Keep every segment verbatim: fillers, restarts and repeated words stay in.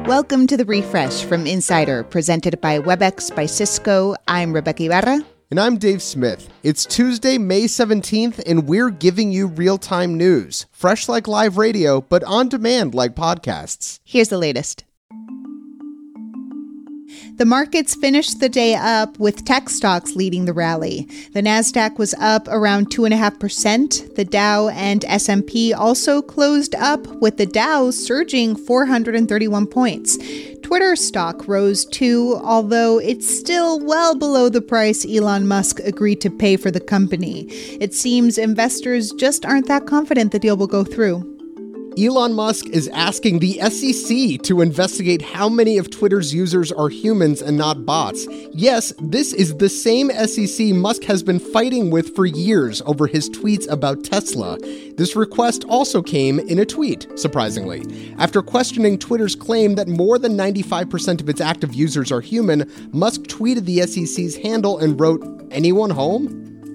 Welcome to The Refresh from Insider, presented by WebEx by Cisco. I'm Rebecca Ibarra. And I'm Dave Smith. It's Tuesday, May seventeenth, and we're giving you real-time news. Fresh like live radio, but on demand like podcasts. Here's the latest. The markets finished the day up with tech stocks leading the rally. The Nasdaq was up around two point five percent. The Dow and S and P also closed up, with the Dow surging four hundred thirty-one points. Twitter stock rose too, although it's still well below the price Elon Musk agreed to pay for the company. It seems investors just aren't that confident the deal will go through. Elon Musk is asking the S E C to investigate how many of Twitter's users are humans and not bots. Yes, this is the same S E C Musk has been fighting with for years over his tweets about Tesla. This request also came in a tweet, surprisingly. After questioning Twitter's claim that more than ninety-five percent of its active users are human, Musk tweeted the S E C's handle and wrote, "Anyone home?"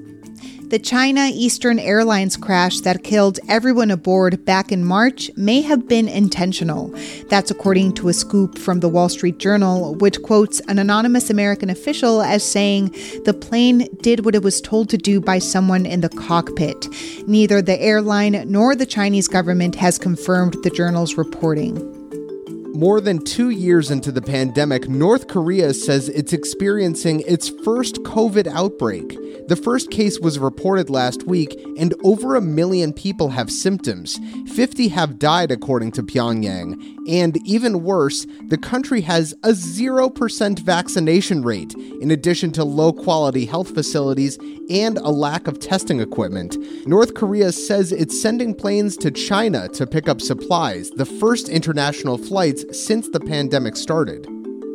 The China Eastern Airlines crash that killed everyone aboard back in March may have been intentional. That's according to a scoop from the Wall Street Journal, which quotes an anonymous American official as saying the plane did what it was told to do by someone in the cockpit. Neither the airline nor the Chinese government has confirmed the journal's reporting. More than two years into the pandemic, North Korea says it's experiencing its first COVID outbreak. The first case was reported last week, and over a million people have symptoms. fifty have died, according to Pyongyang. And even worse, the country has a zero percent vaccination rate, in addition to low-quality health facilities and a lack of testing equipment. North Korea says it's sending planes to China to pick up supplies, the first international flights since the pandemic started.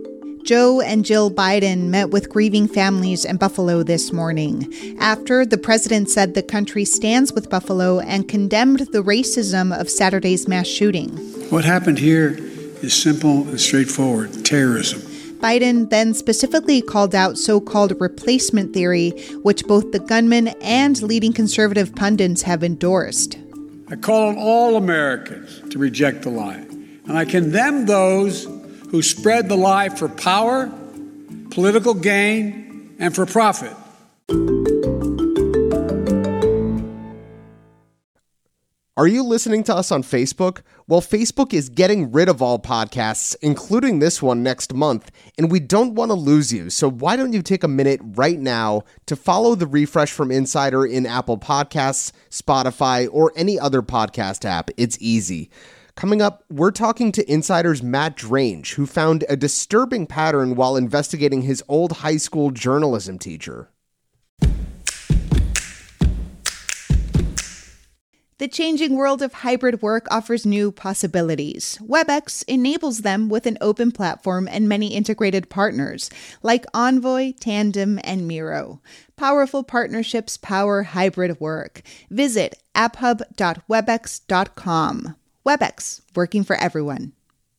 Joe and Jill Biden met with grieving families in Buffalo this morning. After, the president said the country stands with Buffalo and condemned the racism of Saturday's mass shooting. What happened here is simple and straightforward: terrorism. Biden then specifically called out so-called replacement theory, which both the gunman and leading conservative pundits have endorsed. I call on all Americans to reject the lie, and I condemn those who spread the lie for power, political gain, and for profit. Are you listening to us on Facebook? Well, Facebook is getting rid of all podcasts, including this one next month, and we don't want to lose you. So why don't you take a minute right now to follow The Refresh from Insider in Apple Podcasts, Spotify, or any other podcast app? It's easy. Coming up, we're talking to Insider's Matt Drange, who found a disturbing pattern while investigating his old high school journalism teacher. The changing world of hybrid work offers new possibilities. WebEx enables them with an open platform and many integrated partners, like Envoy, Tandem, and Miro. Powerful partnerships power hybrid work. Visit app hub dot webex dot com. WebEx, working for everyone.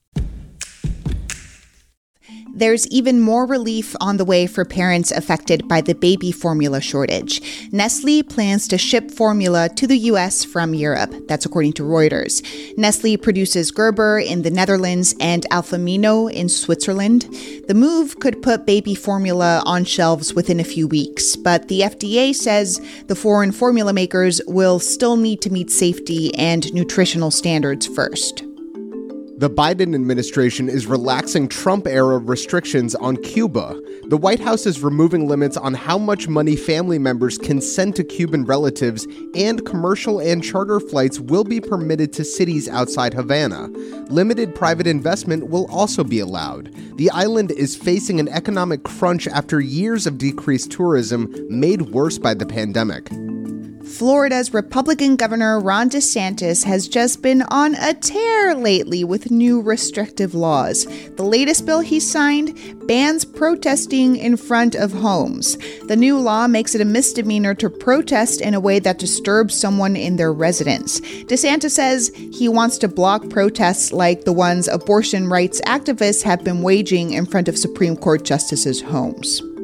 There's even more relief on the way for parents affected by the baby formula shortage. Nestle plans to ship formula to the U S from Europe. That's according to Reuters. Nestle produces Gerber in the Netherlands and Alfamino in Switzerland. The move could put baby formula on shelves within a few weeks, but the F D A says the foreign formula makers will still need to meet safety and nutritional standards first. The Biden administration is relaxing Trump-era restrictions on Cuba. The White House is removing limits on how much money family members can send to Cuban relatives, and commercial and charter flights will be permitted to cities outside Havana. Limited private investment will also be allowed. The island is facing an economic crunch after years of decreased tourism, made worse by the pandemic. Florida's Republican Governor Ron DeSantis has just been on a tear lately with new restrictive laws. The latest bill he signed bans protesting in front of homes. The new law makes it a misdemeanor to protest in a way that disturbs someone in their residence. DeSantis says he wants to block protests like the ones abortion rights activists have been waging in front of Supreme Court justices' homes.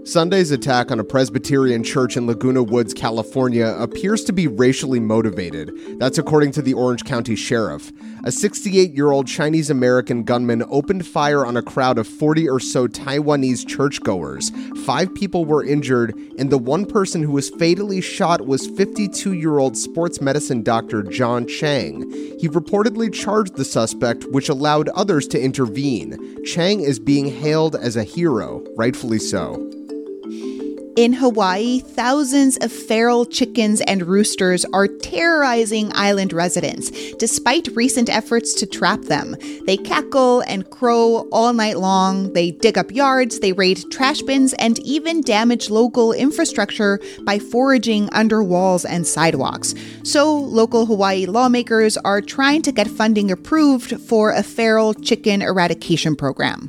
Sunday's attack on a Presbyterian church in Laguna Woods, California, appears to be racially motivated. That's according to the Orange County Sheriff. A sixty-eight-year-old Chinese-American gunman opened fire on a crowd of forty or so Taiwanese churchgoers. Five people were injured, and the one person who was fatally shot was fifty-two-year-old sports medicine doctor John Chang. He reportedly charged the suspect, which allowed others to intervene. Chang is being hailed as a hero, rightfully so. In Hawaii, thousands of feral chickens and roosters are terrorizing island residents, despite recent efforts to trap them. They cackle and crow all night long, they dig up yards, they raid trash bins, and even damage local infrastructure by foraging under walls and sidewalks. So, local Hawaii lawmakers are trying to get funding approved for a feral chicken eradication program.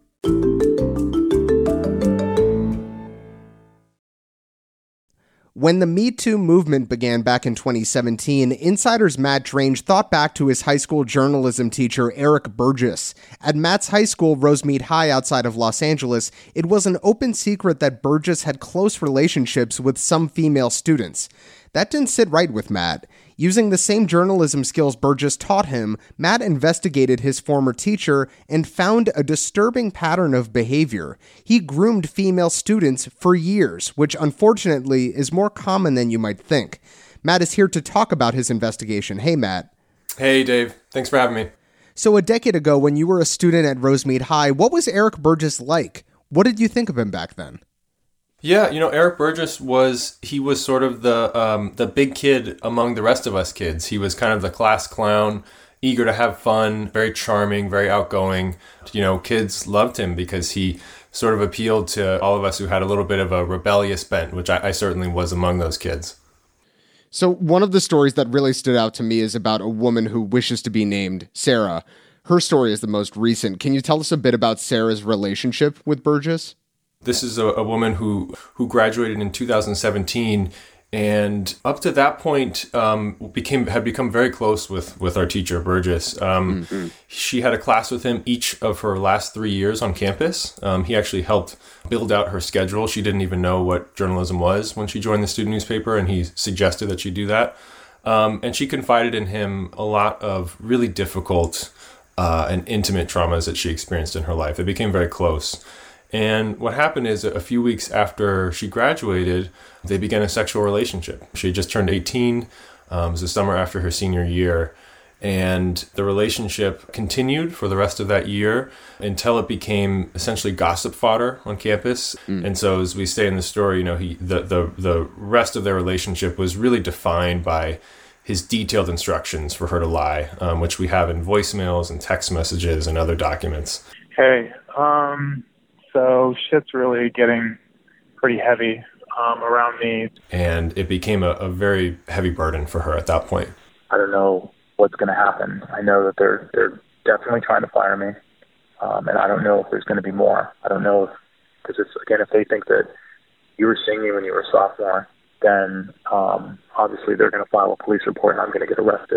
When the Me Too movement began back in twenty seventeen, Insider's Matt Drange thought back to his high school journalism teacher, Eric Burgess. At Matt's high school, Rosemead High outside of Los Angeles, it was an open secret that Burgess had close relationships with some female students. That didn't sit right with Matt. Using the same journalism skills Burgess taught him, Matt investigated his former teacher and found a disturbing pattern of behavior. He groomed female students for years, which unfortunately is more common than you might think. Matt is here to talk about his investigation. Hey, Matt. Hey, Dave. Thanks for having me. So a decade ago, when you were a student at Rosemead High, what was Eric Burgess like? What did you think of him back then? Yeah, you know, Eric Burgess was, he was sort of the um, the big kid among the rest of us kids. He was kind of the class clown, eager to have fun, very charming, very outgoing. You know, kids loved him because he sort of appealed to all of us who had a little bit of a rebellious bent, which I, I certainly was among those kids. So one of the stories that really stood out to me is about a woman who wishes to be named Sarah. Her story is the most recent. Can you tell us a bit about Sarah's relationship with Burgess? This is a, a woman who, who graduated in two thousand seventeen, and up to that point um, became had become very close with, with our teacher, Burgess. Um, mm-hmm. She had a class with him each of her last three years on campus. Um, he actually helped build out her schedule. She didn't even know what journalism was when she joined the student newspaper, and he suggested that she do that. Um, and she confided in him a lot of really difficult uh, and intimate traumas that she experienced in her life. They became very close. And what happened is a few weeks after she graduated, they began a sexual relationship. She had just turned eighteen. Um, it was the summer after her senior year. And the relationship continued for the rest of that year until it became essentially gossip fodder on campus. Mm. And so as we say in the story, you know, he the, the, the rest of their relationship was really defined by his detailed instructions for her to lie, um, which we have in voicemails and text messages and other documents. Hey, um... So shit's really getting pretty heavy um, around me. And it became a, a very heavy burden for her at that point. I don't know what's going to happen. I know that they're they're definitely trying to fire me. Um, and I don't know if there's going to be more. I don't know if, because it's, again, if they think that you were singing when you were a sophomore, then um, obviously they're going to file a police report and I'm going to get arrested.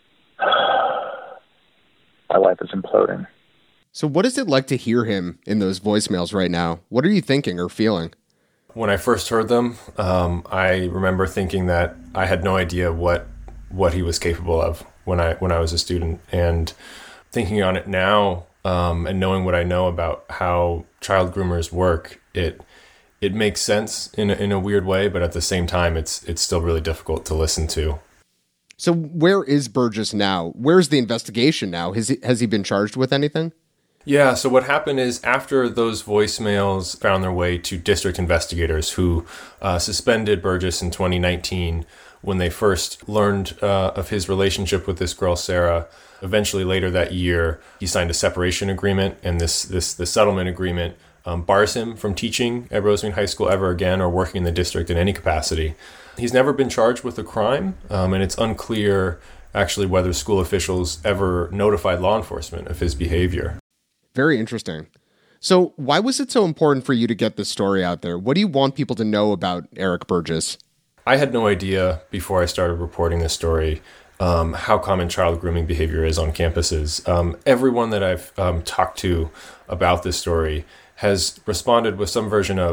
My life is imploding. So what is it like to hear him in those voicemails right now? What are you thinking or feeling? When I first heard them, um, I remember thinking that I had no idea what what he was capable of when I when I was a student. And thinking on it now, um, and knowing what I know about how child groomers work, it it makes sense in a, in a weird way, but at the same time, it's it's still really difficult to listen to. So where is Burgess now? Where's the investigation now? Has he, has he been charged with anything? Yeah, so what happened is after those voicemails found their way to district investigators who uh, suspended Burgess in twenty nineteen when they first learned uh, of his relationship with this girl, Sarah. Eventually later that year, he signed a separation agreement, and this this the settlement agreement um, bars him from teaching at Rosemead High School ever again or working in the district in any capacity. He's never been charged with a crime, um, and it's unclear actually whether school officials ever notified law enforcement of his behavior. Very interesting. So why was it so important for you to get this story out there? What do you want people to know about Eric Burgess? I had no idea before I started reporting this story um, how common child grooming behavior is on campuses. Um, everyone that I've um, talked to about this story has responded with some version of,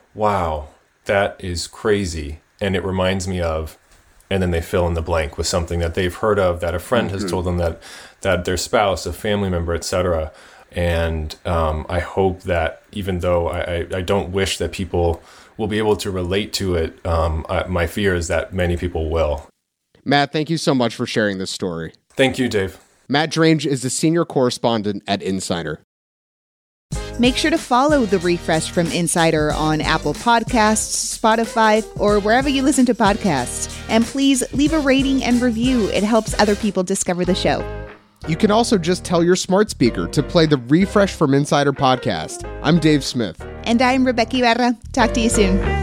wow, that is crazy. And it reminds me of, and then they fill in the blank with something that they've heard of, that a friend mm-hmm. has told them, that that their spouse, a family member, et cetera. And um, I hope that even though I, I, I don't wish that people will be able to relate to it, um, I, my fear is that many people will. Matt, thank you so much for sharing this story. Thank you, Dave. Matt Drange is the senior correspondent at Insider. Make sure to follow The Refresh from Insider on Apple Podcasts, Spotify, or wherever you listen to podcasts. And please leave a rating and review. It helps other people discover the show. You can also just tell your smart speaker to play the Refresh from Insider podcast. I'm Dave Smith. And I'm Rebecca Ibarra. Talk to you soon.